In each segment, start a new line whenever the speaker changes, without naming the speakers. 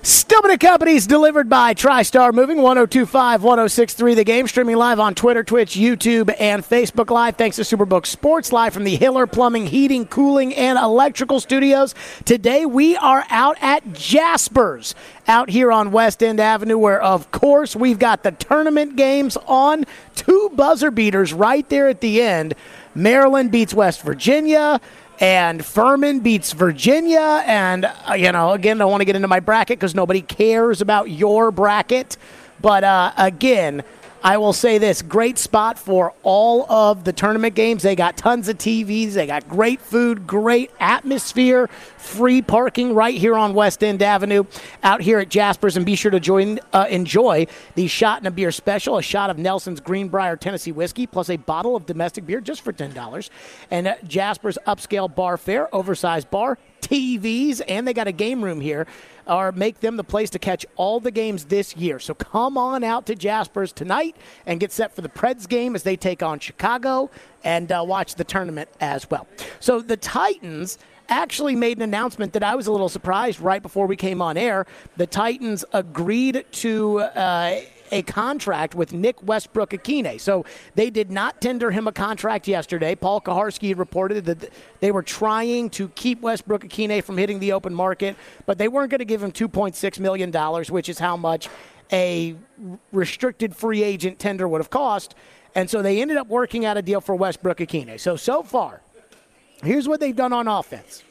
Stubborn Companies delivered by TriStar Moving, 102.5, 106.3 The Game, streaming live on Twitter, Twitch, YouTube, and Facebook Live. Thanks to Superbook Sports, live from the Hiller Plumbing, Heating, Cooling, and Electrical Studios. Today we are out at Jasper's, out here on West End Avenue, where, of course, we've got the tournament games on. Two buzzer beaters right there at the end. Maryland beats West Virginia, and Furman beats Virginia. And, again, I don't want to get into my bracket because nobody cares about your bracket. But, again, I will say this, great spot for all of the tournament games. They got tons of TVs. They got great food, great atmosphere, free parking right here on West End Avenue out here at Jasper's. And be sure to enjoy the Shot and a Beer special, a shot of Nelson's Greenbrier Tennessee whiskey, plus a bottle of domestic beer just for $10. And Jasper's upscale bar fare, oversized bar, TVs, and they got a game room here, or make them the place to catch all the games this year. So come on out to Jasper's tonight and get set for the Preds game as they take on Chicago, and watch the tournament as well. So the Titans actually made an announcement that I was a little surprised right before we came on air. The Titans agreed to a contract with Nick Westbrook-Ikhine. So they did not tender him a contract yesterday. Paul Kaharski reported that they were trying to keep Westbrook-Ikhine from hitting the open market, but they weren't going to give him $2.6 million, which is how much a restricted free agent tender would have cost. And so they ended up working out a deal for Westbrook-Ikhine. So far, here's what they've done on offense.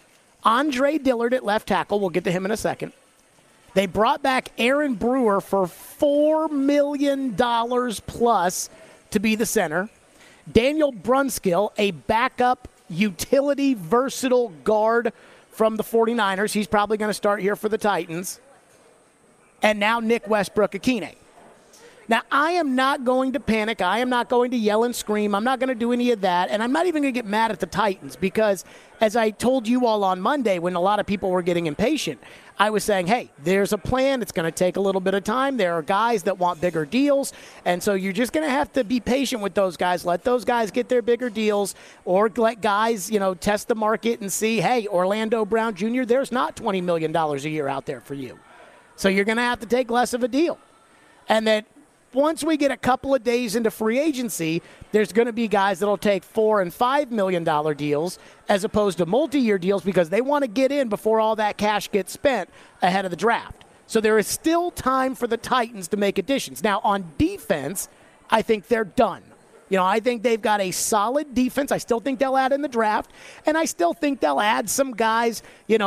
Andre Dillard at left tackle. We'll get to him in a second. They brought back Aaron Brewer for $4 million plus to be the center. Daniel Brunskill, a backup utility versatile guard from the 49ers. He's probably going to start here for the Titans. And now Nick Westbrook-Ikhine. Now, I am not going to panic. I am not going to yell and scream. I'm not going to do any of that. And I'm not even going to get mad at the Titans because, as I told you all on Monday when a lot of people were getting impatient, I was saying, hey, there's a plan. It's going to take a little bit of time. There are guys that want bigger deals. And so you're just going to have to be patient with those guys. Let those guys get their bigger deals, or let guys, test the market and see, hey, Orlando Brown Jr., there's not $20 million a year out there for you. So you're going to have to take less of a deal. And that once we get a couple of days into free agency, there's going to be guys that'll take $4 and $5 million deals as opposed to multi-year deals because they want to get in before all that cash gets spent ahead of the draft. So there is still time for the Titans to make additions. Now, on defense, I think they're done. I think they've got a solid defense. I still think they'll add in the draft, and I still think they'll add some guys,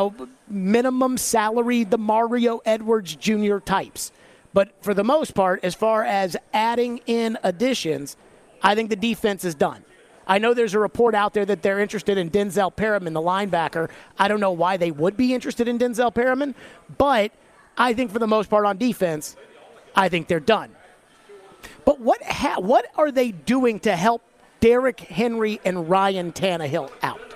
minimum salary, the Mario Edwards Jr. types. But for the most part, as far as adding in additions, I think the defense is done. I know there's a report out there that they're interested in Denzel Perriman, the linebacker. I don't know why they would be interested in Denzel Perriman, but I think for the most part on defense, I think they're done. But what are they doing to help Derrick Henry and Ryan Tannehill out?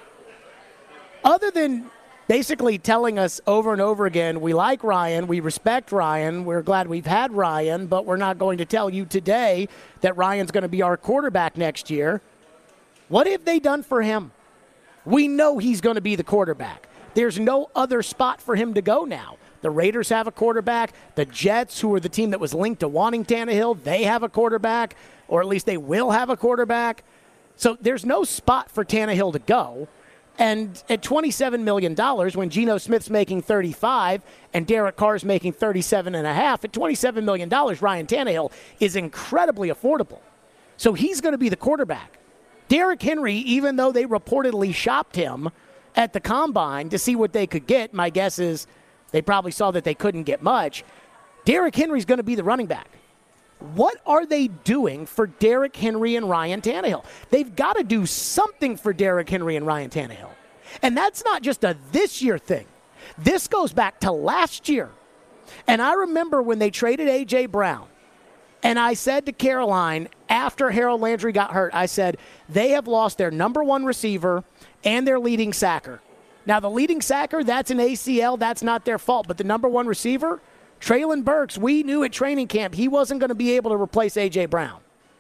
Other than basically telling us over and over again, we like Ryan, we respect Ryan, we're glad we've had Ryan, but we're not going to tell you today that Ryan's going to be our quarterback next year. What have they done for him? We know he's going to be the quarterback. There's no other spot for him to go now. The Raiders have a quarterback. The Jets, who are the team that was linked to wanting Tannehill, they have a quarterback, or at least they will have a quarterback. So there's no spot for Tannehill to go. And at $27 million, when Geno Smith's making $35 and Derek Carr's making $37.5, at $27 million, Ryan Tannehill is incredibly affordable. So he's going to be the quarterback. Derrick Henry, even though they reportedly shopped him at the Combine to see what they could get, my guess is they probably saw that they couldn't get much. Derrick Henry's going to be the running back. What are they doing for Derrick Henry and Ryan Tannehill? They've got to do something for Derrick Henry and Ryan Tannehill. And that's not just a this year thing. This goes back to last year. And I remember when they traded A.J. Brown, and I said to Caroline after Harold Landry got hurt, I said, they have lost their number one receiver and their leading sacker. Now, the leading sacker, that's an ACL. That's not their fault. But the number one receiver, Treylon Burks, we knew at training camp he wasn't going to be able to replace A.J. Brown.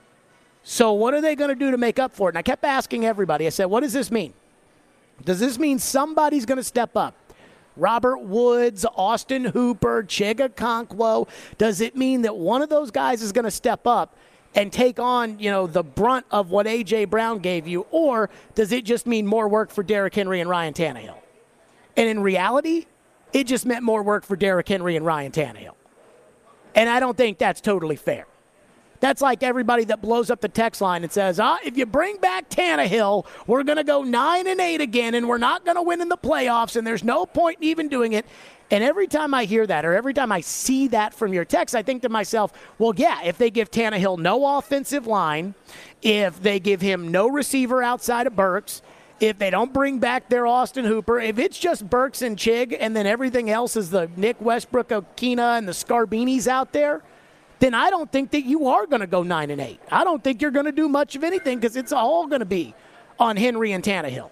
So what are they going to do to make up for it? And I kept asking everybody. I said, what does this mean? Does this mean somebody's going to step up? Robert Woods, Austin Hooper, Chig Okonkwo? Does it mean that one of those guys is going to step up and take on, the brunt of what A.J. Brown gave you? Or does it just mean more work for Derrick Henry and Ryan Tannehill? And in reality, it just meant more work for Derrick Henry and Ryan Tannehill. And I don't think that's totally fair. That's like everybody that blows up the text line and says, if you bring back Tannehill, we're going to go 9-8 again, and we're not going to win in the playoffs, and there's no point in even doing it. And every time I hear that, or every time I see that from your text, I think to myself, well, yeah, if they give Tannehill no offensive line, if they give him no receiver outside of Burks, if they don't bring back their Austin Hooper, if it's just Burks and Chig, and then everything else is the Nick Westbrook-Okina and the Scarbinis out there, then I don't think that you are going to go 9-8. I don't think you're going to do much of anything because it's all going to be on Henry and Tannehill.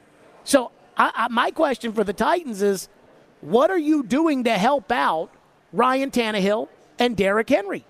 So my question for the Titans is, what are you doing to help out Ryan Tannehill and Derrick Henry?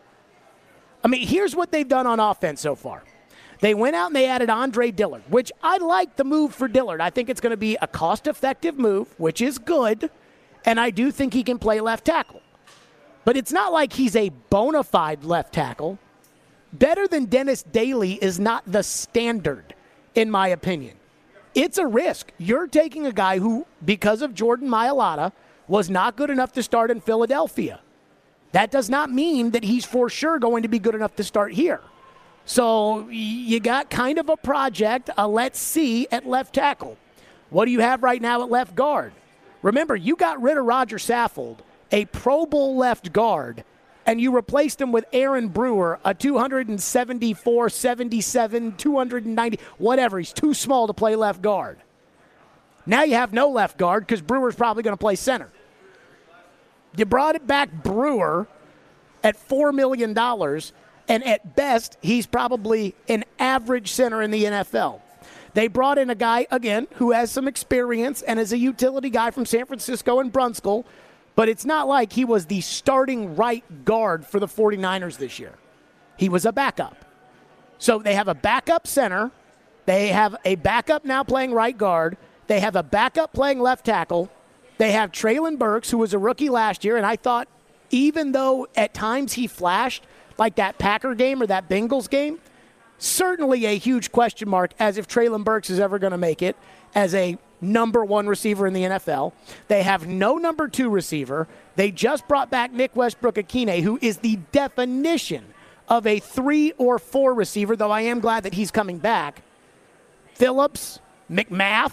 I mean, here's what they've done on offense so far. They went out and they added Andre Dillard, which I like the move for Dillard. I think it's going to be a cost-effective move, which is good, and I do think he can play left tackle. But it's not like he's a bona fide left tackle. Better than Dennis Daly is not the standard, in my opinion. It's a risk. You're taking a guy who, because of Jordan Mailata, was not good enough to start in Philadelphia. That does not mean that he's for sure going to be good enough to start here. So you got kind of a project, a let's see at left tackle. What do you have right now at left guard? Remember, you got rid of Roger Saffold, a Pro Bowl left guard, and you replaced him with Aaron Brewer, a 274, 77, 290, whatever. He's too small to play left guard. Now you have no left guard because Brewer's probably going to play center. You brought it back Brewer at $4 million, and at best, he's probably an average center in the NFL. They brought in a guy, again, who has some experience and is a utility guy from San Francisco and Brunskill, but it's not like he was the starting right guard for the 49ers this year. He was a backup. So they have a backup center. They have a backup now playing right guard. They have a backup playing left tackle. They have Treylon Burks, who was a rookie last year, and I thought even though at times he flashed like that Packer game or that Bengals game, certainly a huge question mark as if Treylon Burks is ever going to make it as a number one receiver in the NFL. They have no number two receiver. They just brought back Nick Westbrook-Okine, who is the definition of a 3 or 4 receiver, though I am glad that he's coming back. Phillips, McMath,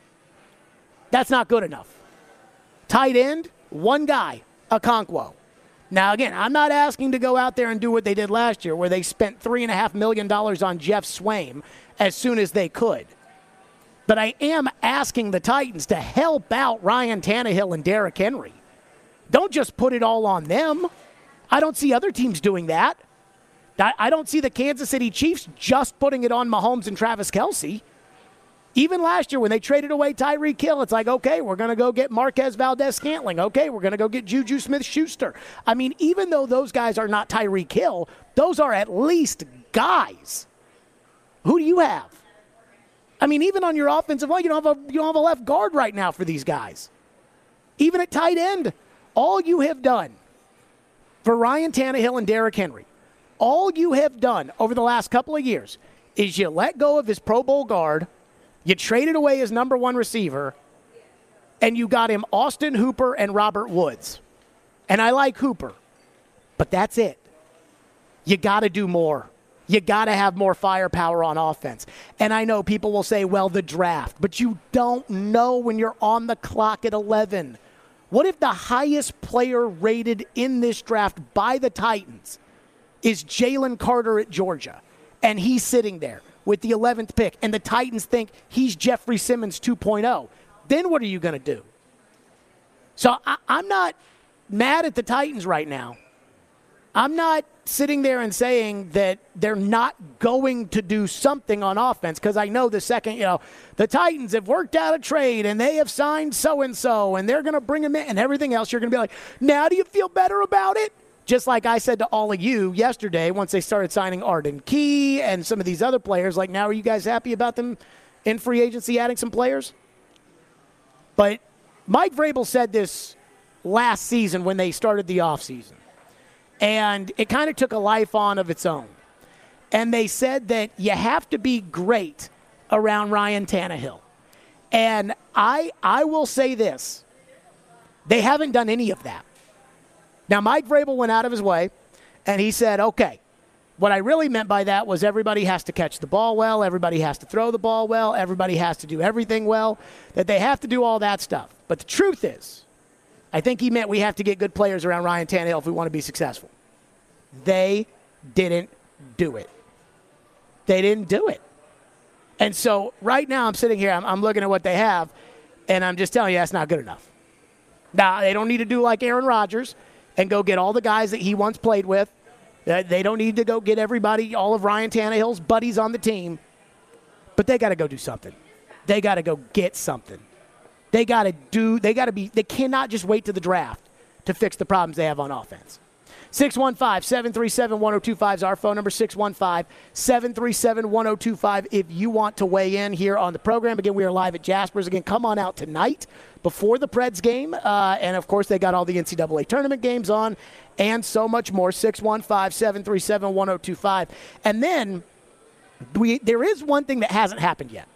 that's not good enough. Tight end, one guy, Okonkwo. Now, again, I'm not asking to go out there and do what they did last year, where they spent $3.5 million on Jeff Swaim as soon as they could. But I am asking the Titans to help out Ryan Tannehill and Derrick Henry. Don't just put it all on them. I don't see other teams doing that. I don't see the Kansas City Chiefs just putting it on Mahomes and Travis Kelce. Even last year when they traded away Tyreek Hill, it's like, okay, we're going to go get Marquez Valdez-Scantling. Okay, we're going to go get Juju Smith-Schuster. I mean, even though those guys are not Tyreek Hill, those are at least guys. Who do you have? I mean, even on your offensive line, you don't have a left guard right now for these guys. Even at tight end, all you have done for Ryan Tannehill and Derrick Henry, all you have done over the last couple of years is you let go of his Pro Bowl guard, you traded away his number one receiver, and you got him Austin Hooper and Robert Woods. And I like Hooper, but that's it. You got to do more. You got to have more firepower on offense. And I know people will say, well, the draft. But you don't know when you're on the clock at 11. What if the highest player rated in this draft by the Titans is Jalen Carter at Georgia, and he's sitting there with the 11th pick, and the Titans think he's Jeffrey Simmons 2.0? Then what are you going to do? So I'm not mad at the Titans right now. I'm not sitting there and saying that they're not going to do something on offense, because I know the second, the Titans have worked out a trade and they have signed so-and-so and they're going to bring him in and everything else, you're going to be like, now do you feel better about it? Just like I said to all of you yesterday once they started signing Arden Key and some of these other players, like, now are you guys happy about them in free agency adding some players? But Mike Vrabel said this last season when they started the offseason, and it kind of took a life on of its own. And they said that you have to be great around Ryan Tannehill. And I will say this. They haven't done any of that. Now, Mike Vrabel went out of his way, and he said, okay, what I really meant by that was everybody has to catch the ball well, everybody has to throw the ball well, everybody has to do everything well, that they have to do all that stuff. But the truth is, I think he meant we have to get good players around Ryan Tannehill if we want to be successful. They didn't do it. They didn't do it. And so right now I'm sitting here, I'm looking at what they have, and I'm just telling you that's not good enough. Now, they don't need to do like Aaron Rodgers and go get all the guys that he once played with. They don't need to go get everybody, all of Ryan Tannehill's buddies on the team. But they got to go do something. They got to go get something. They cannot just wait to the draft to fix the problems they have on offense. 615-737-1025 is our phone number, 615-737-1025 if you want to weigh in here on the program. Again, we are live at Jaspers. Again, come on out tonight before the Preds game. And, of course, they got all the NCAA tournament games on and so much more, 615-737-1025. And then there is one thing that hasn't happened yet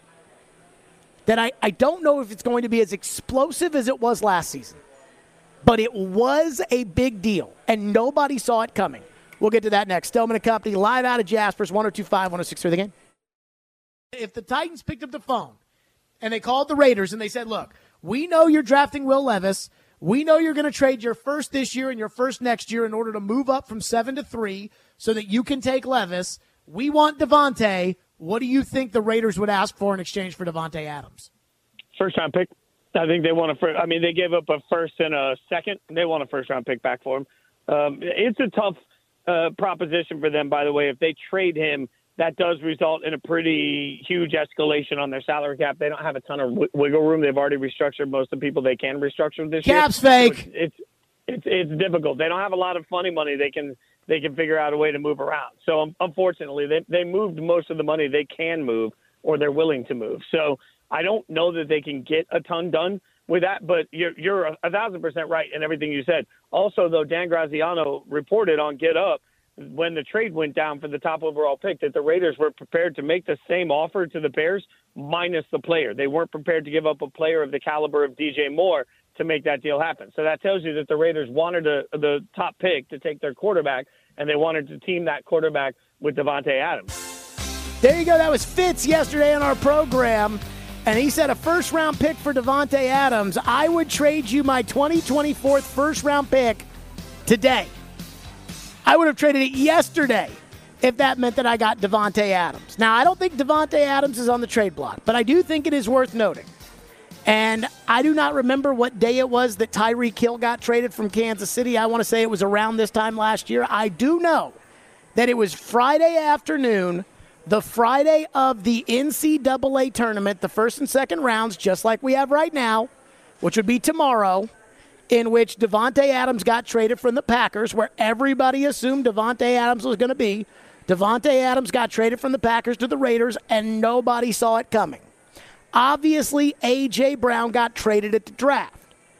that I don't know if it's going to be as explosive as it was last season. But it was a big deal, and nobody saw it coming. We'll get to that next. Stillman & Company, live out of Jaspers, 102.5, 106.3 The Game. If the Titans picked up the phone and they called the Raiders and they said, look, we know you're drafting Will Levis. We know you're going to trade your first this year and your first next year in order to move up from 7 to 3 so that you can take Levis. We want Davante. What do you think the Raiders would ask for in exchange for Davante Adams?
First-round pick. I think they want a first. I mean, they gave up a first and a second. They want a first-round pick back for him. It's a tough proposition for them, by the way. If they trade him, that does result in a pretty huge escalation on their salary cap. They don't have a ton of wiggle room. They've already restructured most of the people they can restructure this year.
Cap's fake.
So it's difficult. They don't have a lot of funny money. They can figure out a way to move around. So unfortunately, they moved most of the money they can move or they're willing to move. So I don't know that they can get a ton done with that, but you're 1,000% right in everything you said. Also, though, Dan Graziano reported on Get Up when the trade went down for the top overall pick that the Raiders were prepared to make the same offer to the Bears minus the player. They weren't prepared to give up a player of the caliber of DJ Moore to make that deal happen. So that tells you that the Raiders wanted the top pick to take their quarterback, and they wanted to team that quarterback with Davante Adams.
There you go. That was Fitz yesterday on our program. And he said a first-round pick for Davante Adams. I would trade you my 2024 first-round pick today. I would have traded it yesterday if that meant that I got Davante Adams. Now, I don't think Davante Adams is on the trade block, but I do think it is worth noting. And I do not remember what day it was that Tyreek Hill got traded from Kansas City. I want to say it was around this time last year. I do know that it was Friday afternoon, the Friday of the NCAA tournament, the first and second rounds, just like we have right now, which would be tomorrow, in which Davante Adams got traded from the Packers, where everybody assumed Davante Adams was going to be. Davante Adams got traded from the Packers to the Raiders, and nobody saw it coming. Obviously, A.J. Brown got traded at the draft.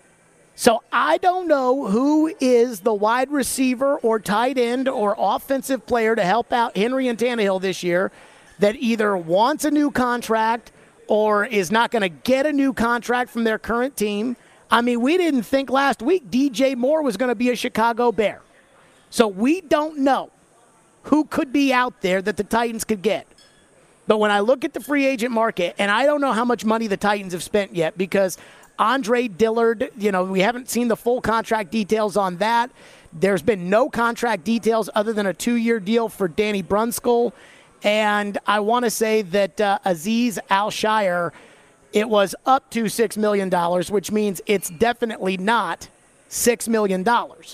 So I don't know who is the wide receiver or tight end or offensive player to help out Henry and Tannehill this year that either wants a new contract or is not going to get a new contract from their current team. I mean, we didn't think last week DJ Moore was going to be a Chicago Bear. So we don't know who could be out there that the Titans could get. But when I look at the free agent market, and I don't know how much money the Titans have spent yet because Andre Dillard, we haven't seen the full contract details on that. There's been no contract details other than a 2-year deal for Danny Brunskill. And I want to say that Azeez Al-Shire, it was up to $6 million, which means it's definitely not $6 million.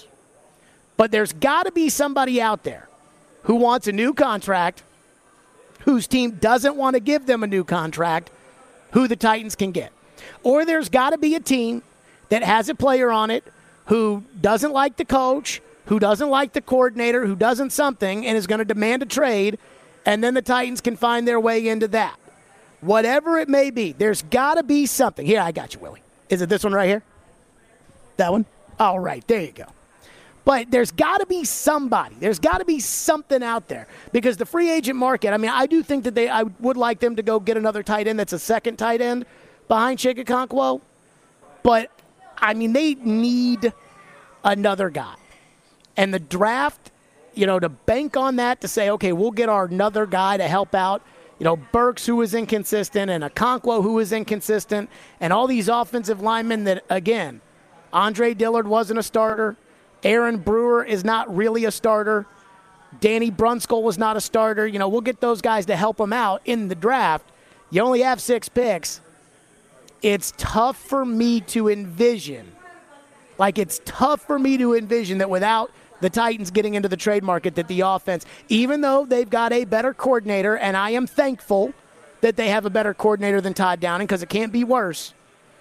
But there's got to be somebody out there who wants a new contract, whose team doesn't want to give them a new contract, who the Titans can get. Or there's got to be a team that has a player on it who doesn't like the coach, who doesn't like the coordinator, who doesn't something, and is going to demand a trade, and then the Titans can find their way into that. Whatever it may be, there's got to be something. Here, I got you, Willie. Is it this one right here? That one? All right, there you go. But there's got to be somebody. There's got to be something out there. Because the free agent market, I mean, I do think that I would like them to go get another tight end that's a second tight end behind Chig Okonkwo. But, I mean, they need another guy. And the draft, to bank on that, to say, okay, we'll get our another guy to help out. Burks, who was inconsistent, and Okonkwo, who was inconsistent, and all these offensive linemen that, again, Andre Dillard wasn't a starter. Aaron Brewer is not really a starter. Danny Brunskill was not a starter. We'll get those guys to help them out in the draft. You only have 6 picks. It's tough for me to envision. It's tough for me to envision that without the Titans getting into the trade market, that the offense, even though they've got a better coordinator, and I am thankful that they have a better coordinator than Todd Downing because it can't be worse,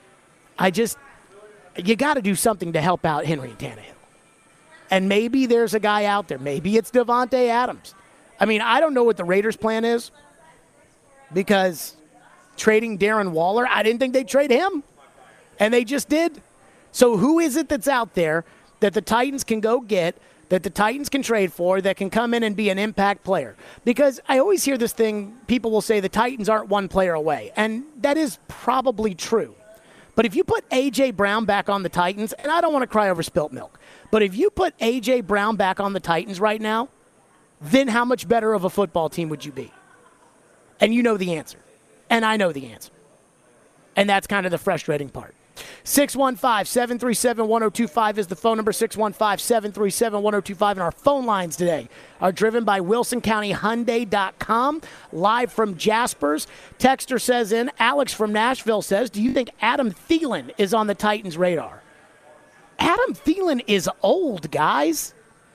you got to do something to help out Henry and Tannehill. And maybe there's a guy out there. Maybe it's Davante Adams. I mean, I don't know what the Raiders' plan is because trading Darren Waller, I didn't think they'd trade him, and they just did. So who is it that's out there that the Titans can go get, that the Titans can trade for, that can come in and be an impact player? Because I always hear this thing, people will say the Titans aren't one player away, and that is probably true. But if you put A.J. Brown back on the Titans, and I don't want to cry over spilt milk, but if you put A.J. Brown back on the Titans right now, then how much better of a football team would you be? And you know the answer. And I know the answer. And that's kind of the frustrating part. 615-737-1025 is the phone number, 615-737-1025. And our phone lines today are driven by WilsonCountyHyundai.com, live from Jaspers. Texter says in, Alex from Nashville says, do you think Adam Thielen is on the Titans' radar? Adam Thielen is old, guys.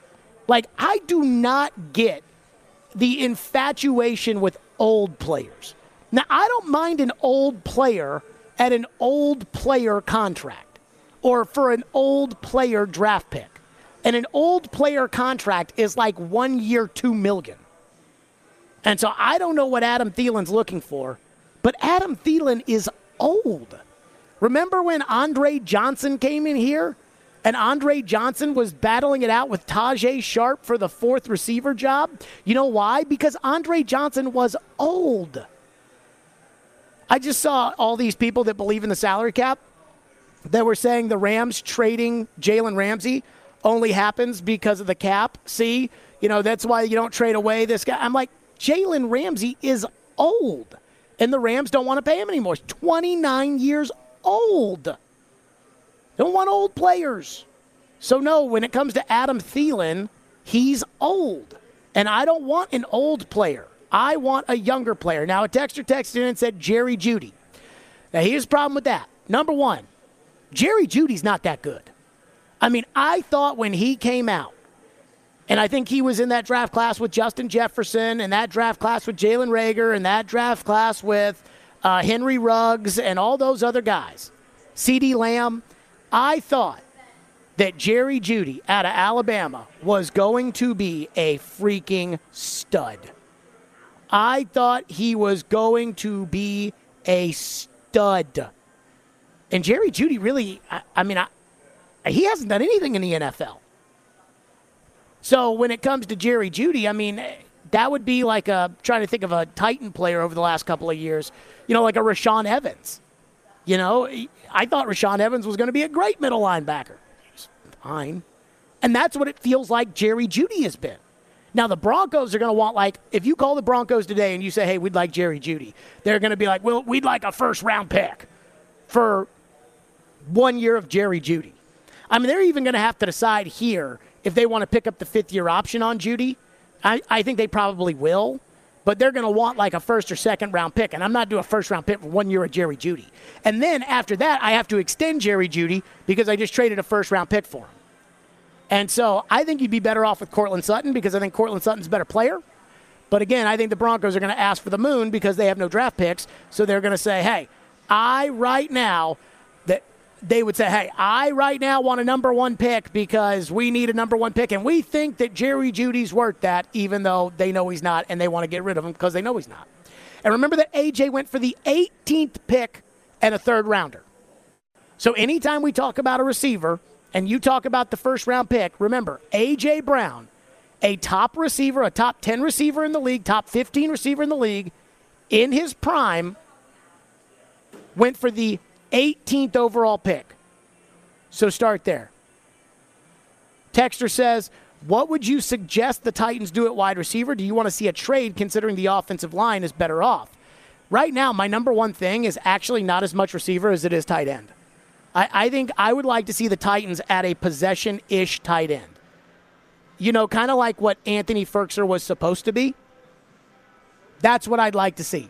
I do not get the infatuation with old players. Now, I don't mind an old player at an old player contract or for an old player draft pick. And an old player contract is 1 year, $2 million. And so I don't know what Adam Thielen's looking for, but Adam Thielen is old. Remember when Andre Johnson came in here and Andre Johnson was battling it out with Tajay Sharp for the 4th receiver job? You know why? Because Andre Johnson was old. I just saw all these people that believe in the salary cap that were saying the Rams trading Jalen Ramsey only happens because of the cap. See, that's why you don't trade away this guy. I'm like, Jalen Ramsey is old, and the Rams don't want to pay him anymore. He's 29 years old. Don't want old players. So, no, when it comes to Adam Thielen, he's old, and I don't want an old player. I want a younger player. Now, a texter texted in and said Jerry Jeudy. Now, here's the problem with that. Number one, Jerry Judy's not that good. I mean, I thought when he came out, and I think he was in that draft class with Justin Jefferson and that draft class with Jalen Reagor and that draft class with Henry Ruggs and all those other guys, CeeDee Lamb, I thought that Jerry Jeudy out of Alabama was going to be a freaking stud. I thought he was going to be a stud. And Jerry Jeudy really, he hasn't done anything in the NFL. So when it comes to Jerry Jeudy, that would be trying to think of a Titan player over the last couple of years, like a Rashaan Evans. I thought Rashaan Evans was going to be a great middle linebacker. He's fine. And that's what it feels like Jerry Jeudy has been. Now, the Broncos are going to want, if you call the Broncos today and you say, hey, we'd like Jerry Jeudy, they're going to be like, well, we'd like a first-round pick for 1 year of Jerry Jeudy. They're even going to have to decide here if they want to pick up the 5th-year option on Jeudy. I think they probably will, but they're going to want a first- or second-round pick, and I'm not doing a first-round pick for 1 year of Jerry Jeudy. And then after that, I have to extend Jerry Jeudy because I just traded a first-round pick for him. And so I think you'd be better off with Courtland Sutton because I think Courtland Sutton's a better player. But again, I think the Broncos are going to ask for the moon because they have no draft picks. So they're going to say, hey, I right now want a number 1 pick because we need a number 1 pick. And we think that Jerry Jeudy's worth that, even though they know he's not, and they want to get rid of him because they know he's not. And remember that A.J. went for the 18th pick and a 3rd rounder. So anytime we talk about a receiver and you talk about the first-round pick, remember, A.J. Brown, a top receiver, a top 10 receiver in the league, top 15 receiver in the league, in his prime, went for the 18th overall pick. So start there. Texter says, what would you suggest the Titans do at wide receiver? Do you want to see a trade considering the offensive line is better off? Right now, my number one thing is actually not as much receiver as it is tight end. I think I would like to see the Titans at a possession-ish tight end. You know, kind of like what Anthony Firkser was supposed to be. That's what I'd like to see.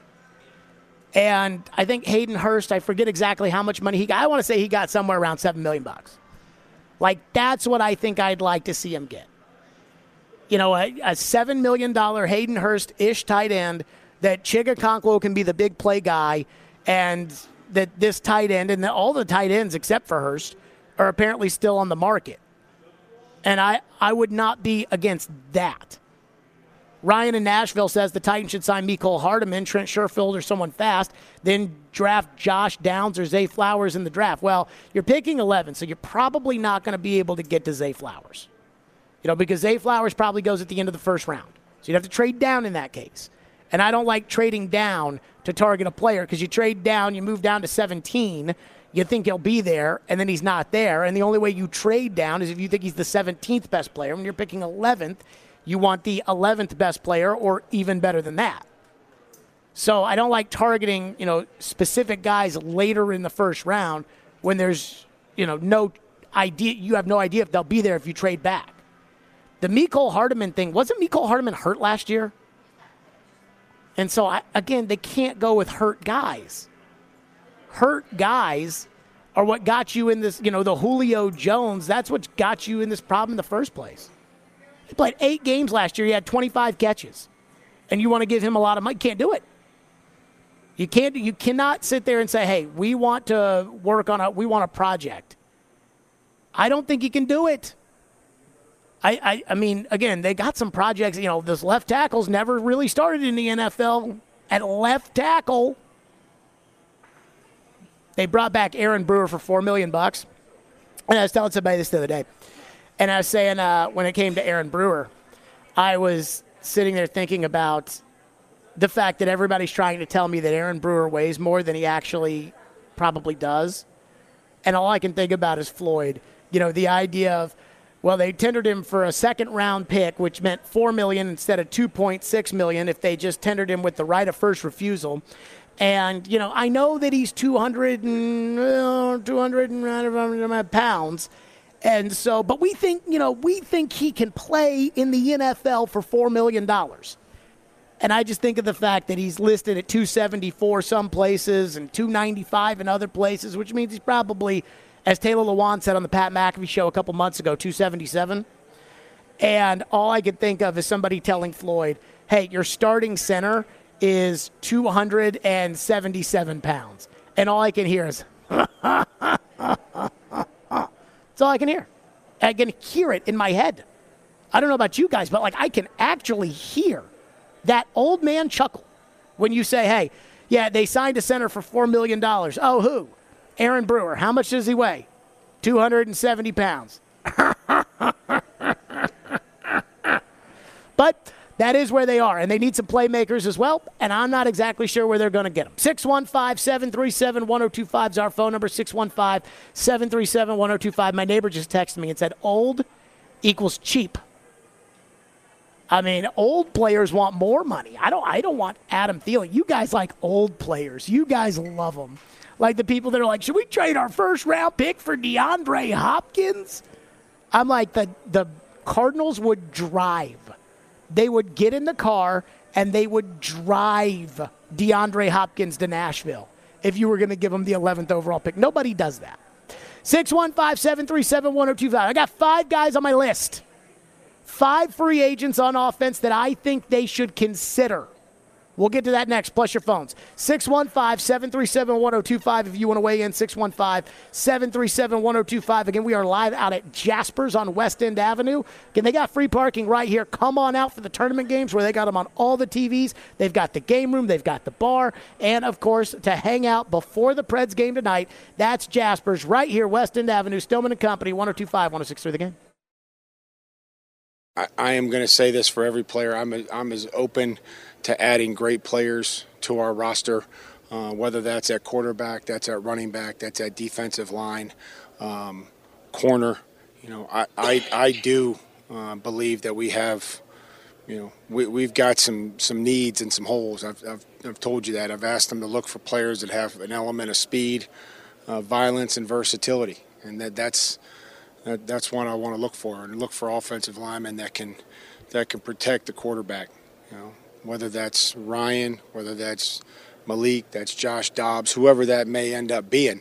And I think Hayden Hurst, I forget exactly how much money he got. I want to say he got somewhere around $7 million. Like, that's what I think I'd like to see him get. You know, a $7 million Hayden Hurst-ish tight end that Chigakonkwo can be the big play guy, and that this tight end, and all the tight ends except for Hurst, are apparently still on the market. And I would not be against that. Ryan in Nashville says the Titans should sign Mecole Hardman, Trent Sherfield, or someone fast, then draft Josh Downs or Zay Flowers in the draft. Well, you're picking 11, so you're probably not going to be able to get to Zay Flowers. You know, because Zay Flowers probably goes at the end of the first round. So you'd have to trade down in that case. And I don't like trading down to target a player, because you trade down, you move down to 17, you think he'll be there, and then he's not there. And the only way you trade down is if you think he's the 17th best player. When you're picking 11th, you want the 11th best player or even better than that. So I don't like targeting, you know, specific guys later in the first round when there's, you know, no idea. You have no idea if they'll be there if you trade back. The Mecole Hardman thing, wasn't Mecole Hardman hurt last year? And so, again, they can't go with hurt guys. Hurt guys are what got you in this, you know, the Julio Jones. That's what got you in this problem in the first place. He played 8 games last year. He had 25 catches. And you want to give him a lot of money? You can't do it. You cannot sit there and say, hey, we want to work on we want a project. I don't think you can do it. I mean, again, they got some projects. You know, this left tackle's never really started in the NFL at left tackle. They brought back Aaron Brewer for $4 million. And I was telling somebody this the other day. And I was saying when it came to Aaron Brewer, I was sitting there thinking about the fact that everybody's trying to tell me that Aaron Brewer weighs more than he actually probably does. And all I can think about is Floyd. You know, the idea of, well, they tendered him for a second-round pick, which meant $4 million instead of $2.6 million if they just tendered him with the right of first refusal. And, you know, I know that he's 200 pounds. And so, but we think he can play in the NFL for $4 million. And I just think of the fact that he's listed at 274 some places and 295 in other places, which means he's probably, as Taylor Lewan said on the Pat McAfee show a couple months ago, 277. And all I could think of is somebody telling Floyd, hey, your starting center is 277 pounds. And all I can hear is, that's all I can hear. I can hear it in my head. I don't know about you guys, but like I can actually hear that old man chuckle when you say, hey, yeah, they signed a center for $4 million. Oh, who? Aaron Brewer. How much does he weigh? 270 pounds. But that is where they are, and they need some playmakers as well, and I'm not exactly sure where they're going to get them. 615-737-1025 is our phone number, 615-737-1025. My neighbor just texted me and said old equals cheap. I mean, old players want more money. I don't want Adam Thielen. You guys like old players. You guys love them. Like the people that are like, should we trade our first-round pick for DeAndre Hopkins? I'm like, the Cardinals would drive. They would get in the car, and they would drive DeAndre Hopkins to Nashville if you were going to give them the 11th overall pick. Nobody does that. 615-737-1025. I got 5 guys on my list. 5 free agents on offense that I think they should consider We'll get to that next, plus your phones. 615-737-1025 if you want to weigh in, 615-737-1025. Again, we are live out at Jasper's on West End Avenue. Again, they got free parking right here. Come on out for the tournament games where they got them on all the TVs. They've got the game room, they've got the bar, and, of course, to hang out before the Preds game tonight, that's Jasper's right here, West End Avenue, Stillman & Company, 102.5, 106.3 The Game.
I am going to say this for every player. I'm as open to adding great players to our roster, whether that's at quarterback, that's at running back, that's at defensive line, corner. I do believe that we have, we've got some needs and some holes. I've told you that. I've asked them to look for players that have an element of speed, violence, and versatility, and that's what I want to look for, and look for offensive linemen that can protect the quarterback. Whether that's Ryan, whether that's Malik, that's Josh Dobbs, whoever that may end up being.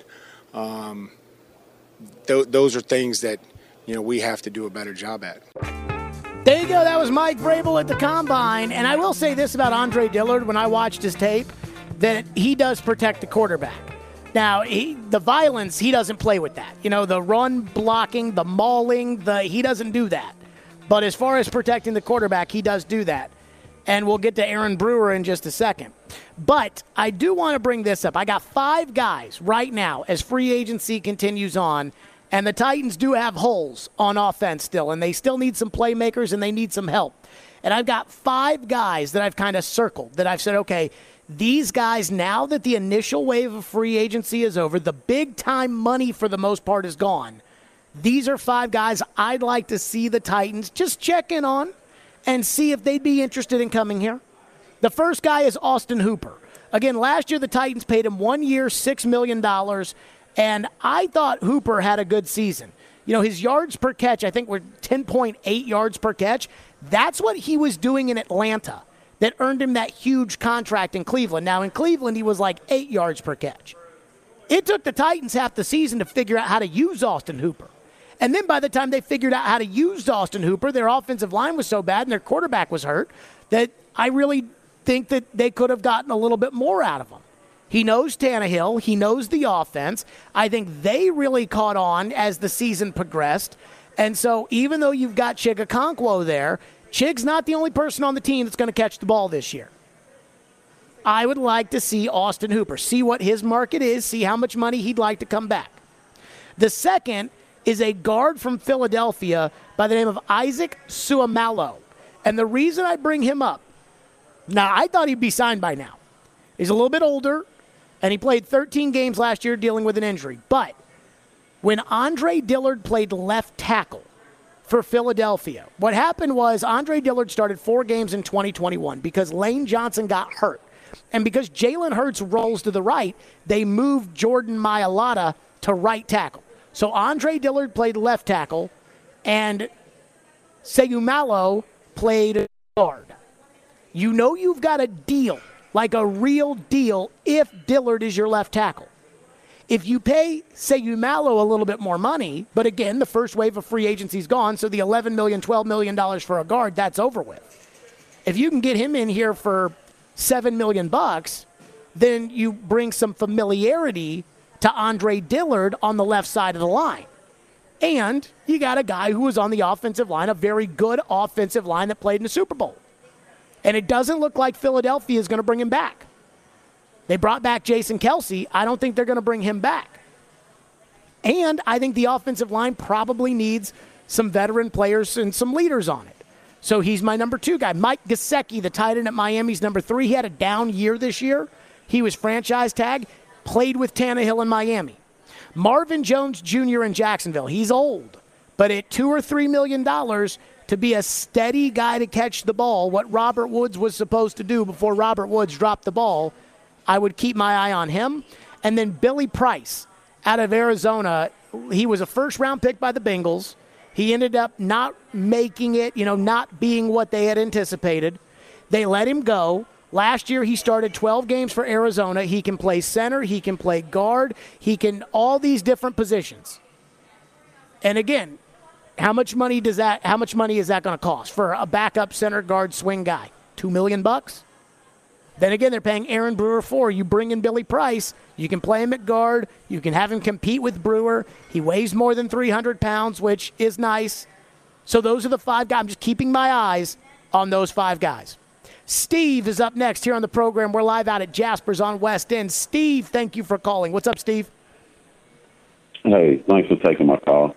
Those are things that we have to do a better job at.
There you go. That was Mike Vrabel at the Combine, and I will say this about Andre Dillard when I watched his tape, that he does protect the quarterback. Now, the violence, he doesn't play with that. The run blocking, the mauling, he doesn't do that. But as far as protecting the quarterback, he does do that. And we'll get to Aaron Brewer in just a second. But I do want to bring this up. I got 5 guys right now as free agency continues on, and the Titans do have holes on offense still, and they still need some playmakers and they need some help. And I've got 5 guys that I've kind of circled, that I've said, okay, these guys, now that the initial wave of free agency is over, the big-time money for the most part is gone. These are 5 guys I'd like to see the Titans just check in on and see if they'd be interested in coming here. The first guy is Austin Hooper. Again, last year the Titans paid him 1 year, $6 million, and I thought Hooper had a good season. His yards per catch, I think, were 10.8 yards per catch. That's what he was doing in Atlanta that earned him that huge contract in Cleveland. Now, in Cleveland, he was like 8 yards per catch. It took the Titans half the season to figure out how to use Austin Hooper. And then by the time they figured out how to use Austin Hooper, their offensive line was so bad and their quarterback was hurt that I really think that they could have gotten a little bit more out of him. He knows Tannehill. He knows the offense. I think they really caught on as the season progressed. And so even though you've got Chig there, Chig's not the only person on the team that's going to catch the ball this year. I would like to see Austin Hooper, see what his market is, see how much money he'd like to come back. The second is a guard from Philadelphia by the name of Isaac Seumalo. And the reason I bring him up, now I thought he'd be signed by now. He's a little bit older, and he played 13 games last year dealing with an injury. But when Andre Dillard played left tackle for Philadelphia, what happened was Andre Dillard started 4 games in 2021 because Lane Johnson got hurt. And because Jalen Hurts rolls to the right, they moved Jordan Mailata to right tackle. So Andre Dillard played left tackle, and Seumalo played guard. You've got a deal, like a real deal, if Dillard is your left tackle. If you pay Seumalo a little bit more money, but again, the first wave of free agency is gone, so the $11 million, $12 million for a guard, that's over with. If you can get him in here for $7 million, then you bring some familiarity to Andre Dillard on the left side of the line. And you got a guy who was on the offensive line, a very good offensive line that played in the Super Bowl. And it doesn't look like Philadelphia is going to bring him back. They brought back Jason Kelce. I don't think they're going to bring him back. And I think the offensive line probably needs some veteran players and some leaders on it. So he's my number 2 guy. Mike Gesicki, the tight end at Miami's number 3. He had a down year this year. He was franchise tag. Played with Tannehill in Miami. Marvin Jones Jr. in Jacksonville. He's old, but at $2 or $3 million to be a steady guy to catch the ball, what Robert Woods was supposed to do before Robert Woods dropped the ball, I would keep my eye on him. And then Billy Price out of Arizona. He was a first-round pick by the Bengals. He ended up not making it, not being what they had anticipated. They let him go. Last year, he started 12 games for Arizona. He can play center. He can play guard. He can all these different positions. And again, how much money is that going to cost for a backup center guard swing guy? $2 million? Then again, they're paying Aaron Brewer 4. You bring in Billy Price, you can play him at guard. You can have him compete with Brewer. He weighs more than 300 pounds, which is nice. So those are the 5 guys. I'm just keeping my eyes on those 5 guys. Steve is up next here on the program. We're live out at Jasper's on West End. Steve, thank you for calling. What's up, Steve?
Hey, thanks for taking my call.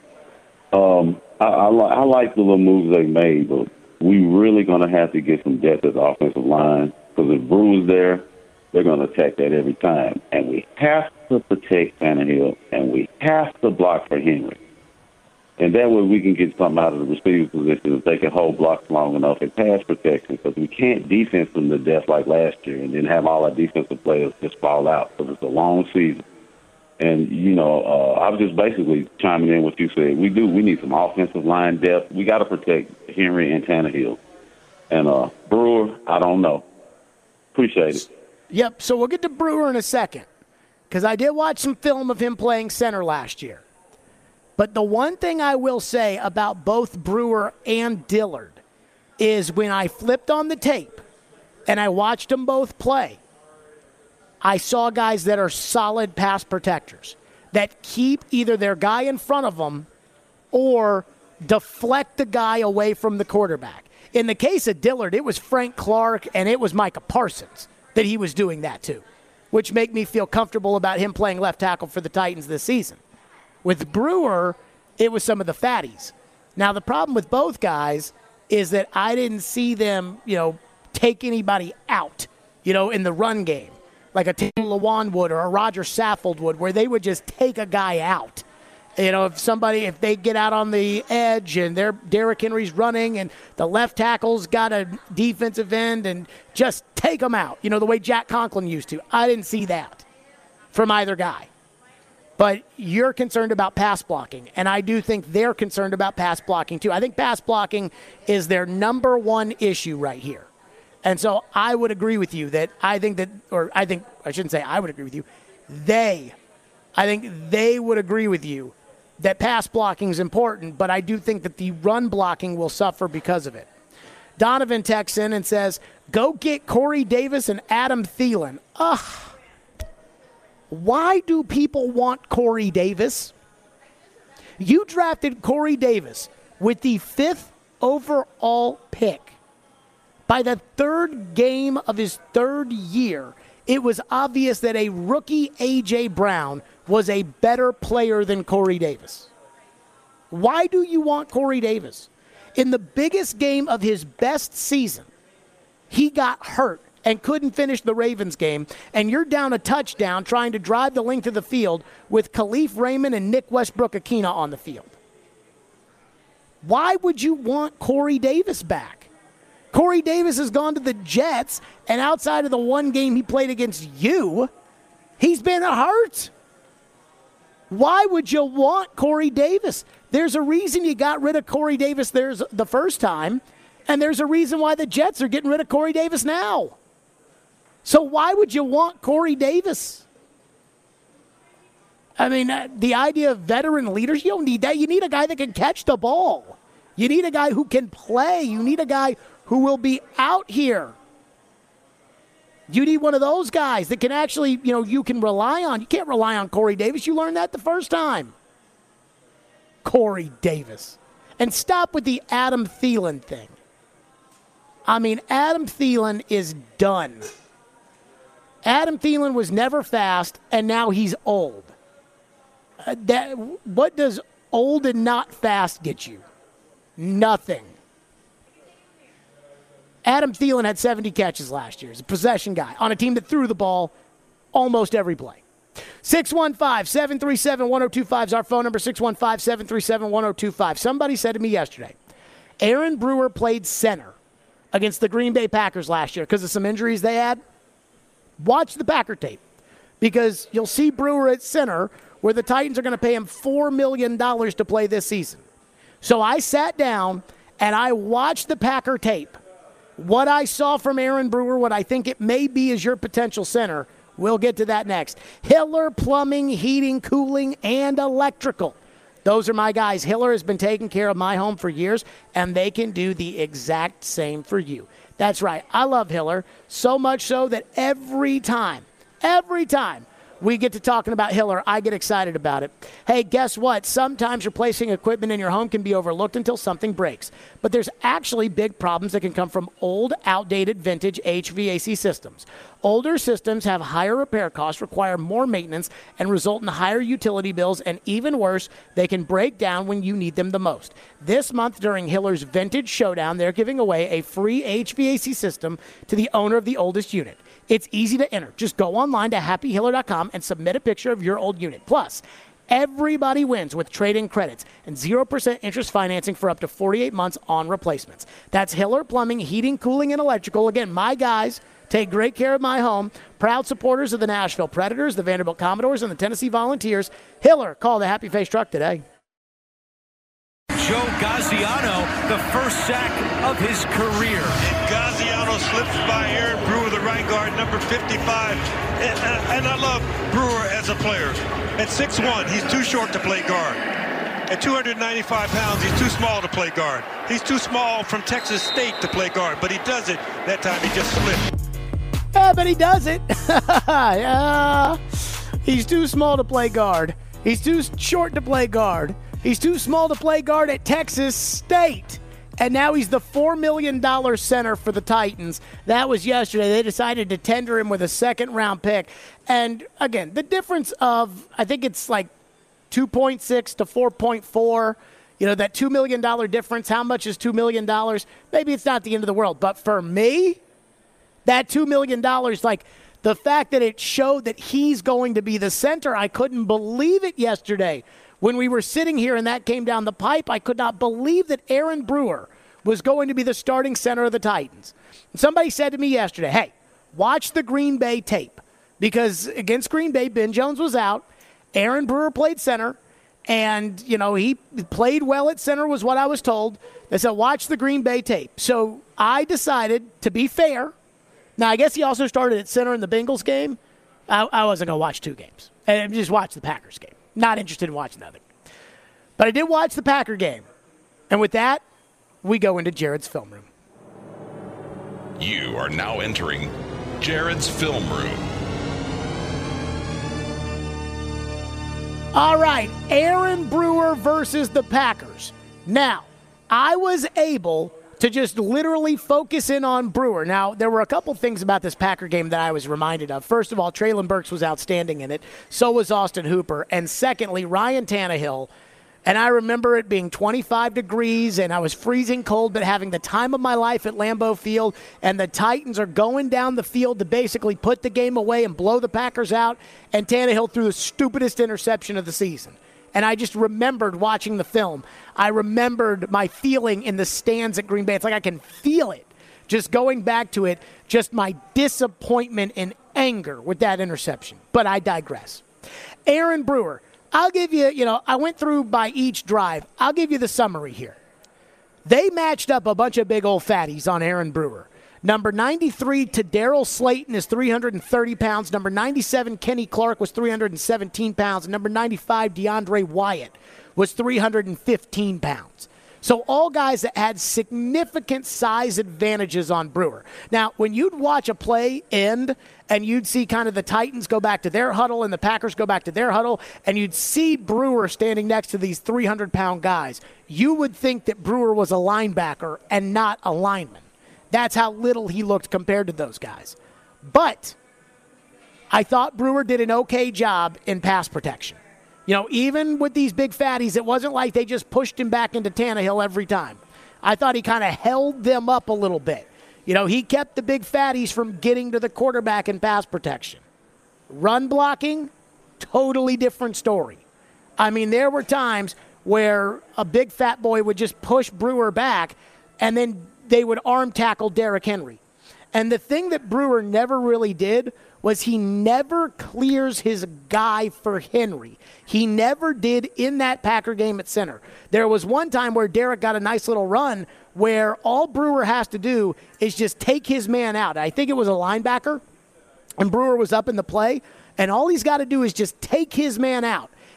I like the little moves they made, but we really going to have to get some depth at the offensive line because if Brewer's there, they're going to attack that every time. And we have to protect Tannehill, and we have to block for Henry. And that way we can get something out of the receiving position if they can hold blocks long enough and pass protection because we can't defense them to death like last year and then have all our defensive players just fall out because it's a long season. And, I was just basically chiming in what you said. We need some offensive line depth. We got to protect Henry and Tannehill. And Brewer, I don't know. Appreciate it.
Yep, so we'll get to Brewer in a second because I did watch some film of him playing center last year. But the one thing I will say about both Brewer and Dillard is when I flipped on the tape and I watched them both play, I saw guys that are solid pass protectors that keep either their guy in front of them or deflect the guy away from the quarterback. In the case of Dillard, it was Frank Clark and it was Micah Parsons that he was doing that to, which make me feel comfortable about him playing left tackle for the Titans this season. With Brewer, it was some of the fatties. Now, the problem with both guys is that I didn't see them, take anybody out, in the run game, like a Taylor Lewan would or a Roger Saffold would, where they would just take a guy out. If they get out on the edge and Derrick Henry's running and the left tackle's got a defensive end and just take them out, the way Jack Conklin used to. I didn't see that from either guy. But you're concerned about pass blocking, and I do think they're concerned about pass blocking too. I think pass blocking is their number one issue right here. And so I would agree with you I think they would agree with you that pass blocking is important, but I do think that the run blocking will suffer because of it. Donovan texts in and says, go get Corey Davis and Adam Thielen. Why do people want Corey Davis? You drafted Corey Davis with the 5th overall pick. By the 3rd game of his 3rd year, it was obvious that a rookie A.J. Brown was a better player than Corey Davis. Why do you want Corey Davis? In the biggest game of his best season, he got hurt and couldn't finish the Ravens game, and you're down a touchdown trying to drive the length of the field with Khalif Raymond and Nick Westbrook-Akina on the field. Why would you want Corey Davis back? Corey Davis has gone to the Jets, and outside of the one game he played against you, he's been hurt. Why would you want Corey Davis? There's a reason you got rid of Corey Davis the first time, and there's a reason why the Jets are getting rid of Corey Davis now. So why would you want Corey Davis? I mean, the idea of veteran leaders, you don't need that. You need a guy that can catch the ball. You need a guy who can play. You need a guy who will be out here. You need one of those guys that can actually, you can rely on. You can't rely on Corey Davis. You learned that the first time. Corey Davis. And stop with the Adam Thielen thing. I mean, Adam Thielen is done. Adam Thielen was never fast, and now he's old. What does old and not fast get you? Nothing. Adam Thielen had 70 catches last year. He's a possession guy on a team that threw the ball almost every play. 615-737-1025 is our phone number, 615-737-1025. Somebody said to me yesterday, Aaron Brewer played center against the Green Bay Packers last year because of some injuries they had. Watch the Packer tape because you'll see Brewer at center where the Titans are going to pay him $4 million to play this season. So I sat down and I watched the Packer tape. What I saw from Aaron Brewer, what I think it may be as your potential center, we'll get to that next. Hiller Plumbing, Heating, Cooling, and Electrical. Those are my guys. Hiller has been taking care of my home for years, and they can do the exact same for you. That's right. I love Hiller, so much so that every time we get to talking about Hiller, I get excited about it. Hey, guess what? Sometimes replacing equipment in your home can be overlooked until something breaks. But there's actually big problems that can come from old, outdated, vintage HVAC systems. Older systems have higher repair costs, require more maintenance, and result in higher utility bills, and even worse, they can break down when you need them the most. This month during Hiller's Vintage Showdown, they're giving away a free HVAC system to the owner of the oldest unit. It's easy to enter. Just go online to happyhiller.com and submit a picture of your old unit. Plus, everybody wins with trade-in credits and 0% interest financing for up to 48 months on replacements. That's Hiller Plumbing, Heating, Cooling, and Electrical. Again, my guys take great care of my home. Proud supporters of the Nashville Predators, the Vanderbilt Commodores, and the Tennessee Volunteers. Hiller, call the Happy Face Truck today.
Joe Gaziano, the first sack of his career.
Gaziano slips by Aaron Brewer, the right guard, number 55. And I love Brewer as a player. At 6'1", he's too short to play guard. At 295 pounds, he's too small to play guard. He's too small from Texas State to play guard, but he does it. That time he just slipped.
Yeah, but he does it. Yeah. He's too small to play guard. He's too short to play guard. He's too small to play guard at Texas State. And now he's the $4 million center for the Titans. That was yesterday. They decided to tender him with a second-round pick. And, again, the difference of, I think it's like 2.6 to 4.4, that $2 million difference. How much is $2 million? Maybe it's not the end of the world. But for me, that $2 million, like the fact that it showed that he's going to be the center, I couldn't believe it yesterday. When we were sitting here and that came down the pipe, I could not believe that Aaron Brewer was going to be the starting center of the Titans. And somebody said to me yesterday, hey, watch the Green Bay tape. Because against Green Bay, Ben Jones was out. Aaron Brewer played center. And, he played well at center was what I was told. They said, watch the Green Bay tape. So I decided to be fair. Now, I guess he also started at center in the Bengals game. I wasn't going to watch two games. And just watch the Packers game. Not interested in watching the other. But I did watch the Packer game. And with that, we go into Jared's film room.
You are now entering Jared's film room.
All right, Aaron Brewer versus the Packers. Now, I was able to just literally focus in on Brewer. Now, there were a couple things about this Packer game that I was reminded of. First of all, Treylon Burks was outstanding in it. So was Austin Hooper. And secondly, Ryan Tannehill. And I remember it being 25 degrees, and I was freezing cold, but having the time of my life at Lambeau Field. And the Titans are going down the field to basically put the game away and blow the Packers out. And Tannehill threw the stupidest interception of the season. And I just remembered watching the film. I remembered my feeling in the stands at Green Bay. It's like I can feel it. Just going back to it, just my disappointment and anger with that interception. But I digress. Aaron Brewer, I'll give you, I went through by each drive. I'll give you the summary here. They matched up a bunch of big old fatties on Aaron Brewer. Number 93, Daryl Slayton, is 330 pounds. Number 97, Kenny Clark, was 317 pounds. And number 95, DeAndre Wyatt, was 315 pounds. So all guys that had significant size advantages on Brewer. Now, when you'd watch a play end and you'd see kind of the Titans go back to their huddle and the Packers go back to their huddle, and you'd see Brewer standing next to these 300-pound guys, you would think that Brewer was a linebacker and not a lineman. That's how little he looked compared to those guys. But I thought Brewer did an okay job in pass protection. Even with these big fatties, it wasn't like they just pushed him back into Tannehill every time. I thought he kind of held them up a little bit. He kept the big fatties from getting to the quarterback in pass protection. Run blocking, totally different story. I mean, there were times where a big fat boy would just push Brewer back, and then they would arm tackle Derrick Henry. And the thing that Brewer never really did was he never clears his guy for Henry. He never did in that Packer game at center. There was one time where Derrick got a nice little run where all Brewer has to do is just take his man out. I think it was a linebacker, and Brewer was up in the play, and all he's got to do is just take his man out.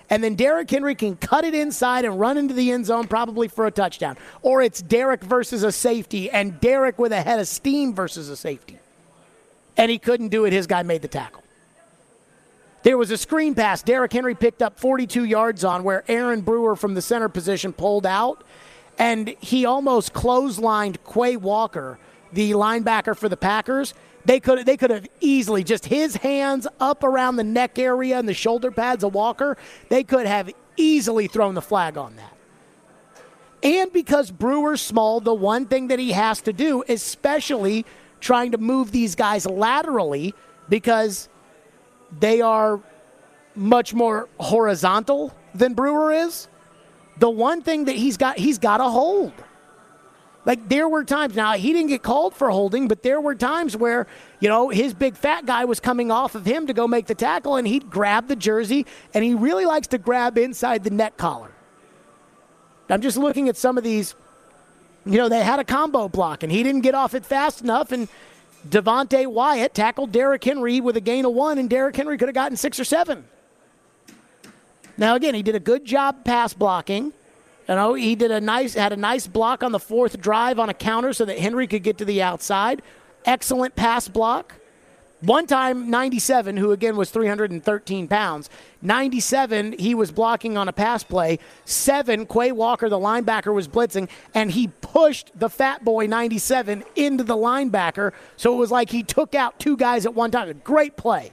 and then Derrick Henry can cut it inside and run into the end zone probably for a touchdown. Or it's Derrick versus a safety, and Derrick with a head of steam versus a safety. And he couldn't do it. His guy made the tackle. There was a screen pass Derrick Henry picked up 42 yards on where Aaron Brewer from the center position pulled out, and he almost clotheslined Quay Walker, the linebacker for the Packers. They could have easily, just his hands up around the neck area and the shoulder pads of Walker, they could have easily thrown the flag on that. And because Brewer's small, the one thing that he has to do, especially trying to move these guys laterally, because they are much more horizontal than Brewer is, the one thing that he's got to hold. Like, there were times, now he didn't get called for holding, but there were times where, his big fat guy was coming off of him to go make the tackle, and he'd grab the jersey, and he really likes to grab inside the neck collar. I'm just looking at some of these, they had a combo block, and he didn't get off it fast enough, and Devontae Wyatt tackled Derrick Henry with a gain of 1, and Derrick Henry could have gotten 6 or 7. Now, again, he did a good job pass blocking. He had a nice block on the 4th drive on a counter so that Henry could get to the outside. Excellent pass block. One time, 97, who again was 313 pounds, 97, he was blocking on a pass play. 7, Quay Walker, the linebacker, was blitzing, and he pushed the fat boy 97 into the linebacker, so it was like he took out 2 guys at one time. A great play.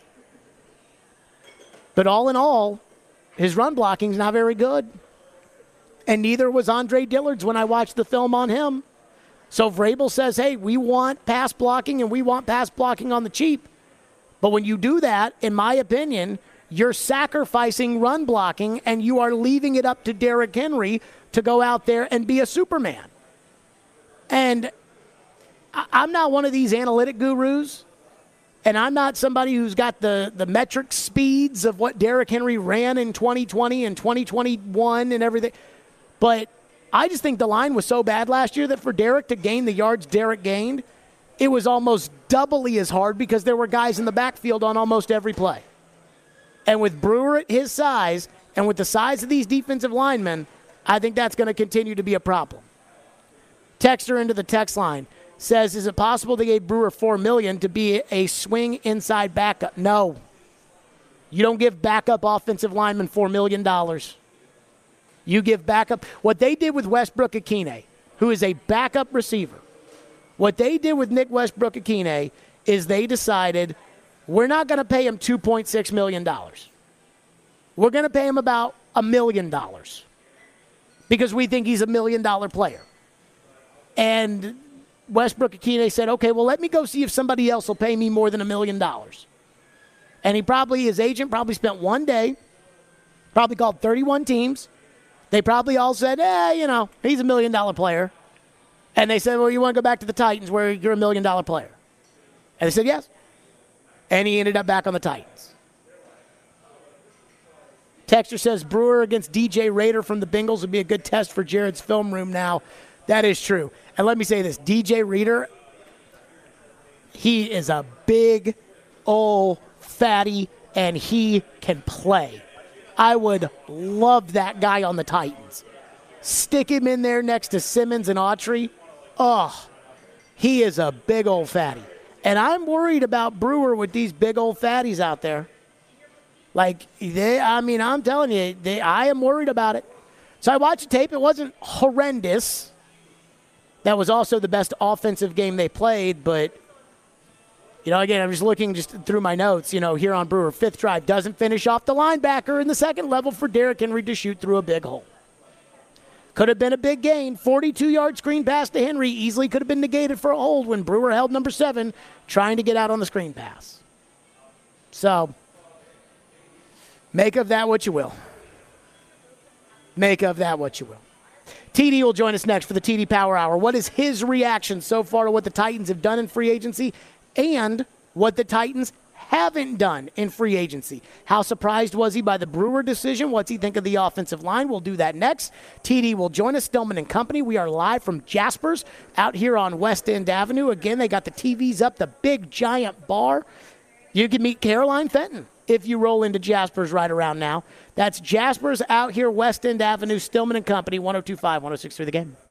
But all in all, his run blocking is not very good. And neither was Andre Dillard's when I watched the film on him. So Vrabel says, hey, we want pass blocking, and we want pass blocking on the cheap. But when you do that, in my opinion, you're sacrificing run blocking, and you are leaving it up to Derrick Henry to go out there and be a Superman. And I'm not one of these analytic gurus, and I'm not somebody who's got the metric speeds of what Derrick Henry ran in 2020 and 2021 and everything. But I just think the line was so bad last year that for Derrick to gain the yards Derrick gained, it was almost doubly as hard because there were guys in the backfield on almost every play. And with Brewer at his size and with the size of these defensive linemen, I think that's going to continue to be a problem. Texter into the text line says, is it possible they gave Brewer $4 million to be a swing inside backup? No. You don't give backup offensive linemen $4 million. You give backup. What they did with Westbrook-Ikhine, who is a backup receiver, what they did with Nick Westbrook-Ikhine is they decided we're not going to pay him $2.6 million. We're going to pay him about $1 million because we think he's $1 million player. And Westbrook-Ikhine said, okay, well, let me go see if somebody else will pay me more than $1 million. And his agent probably spent one day, probably called 31 teams. They probably all said, he's $1 million player. And they said, well, you want to go back to the Titans where you're $1 million player? And they said, yes. And he ended up back on the Titans. Texter says, Brewer against DJ Rader from the Bengals would be a good test for Jared's film room now. That is true. And let me say this, DJ Reader, he is a big, old fatty, and he can play. I would love that guy on the Titans. Stick him in there next to Simmons and Autry. Oh, he is a big old fatty. And I'm worried about Brewer with these big old fatties out there. I'm telling you, I am worried about it. So I watched the tape. It wasn't horrendous. That was also the best offensive game they played, but again, I'm just looking through my notes, here on Brewer. 5th drive doesn't finish off the linebacker in the second level for Derrick Henry to shoot through a big hole. Could have been a big gain. 42-yard screen pass to Henry easily could have been negated for a hold when Brewer held number 7 trying to get out on the screen pass. So, make of that what you will. Make of that what you will. TD will join us next for the TD Power Hour. What is his reaction so far to what the Titans have done in free agency and what the Titans haven't done in free agency? How surprised was he by the Brewer decision? What's he think of the offensive line? We'll do that next. TD will join us, Stillman and Company. We are live from Jasper's out here on West End Avenue. Again, they got the TVs up, the big giant bar. You can meet Caroline Fenton if you roll into Jasper's right around now. That's Jasper's out here, West End Avenue, Stillman & Company, 102.5, 106.3 The Game.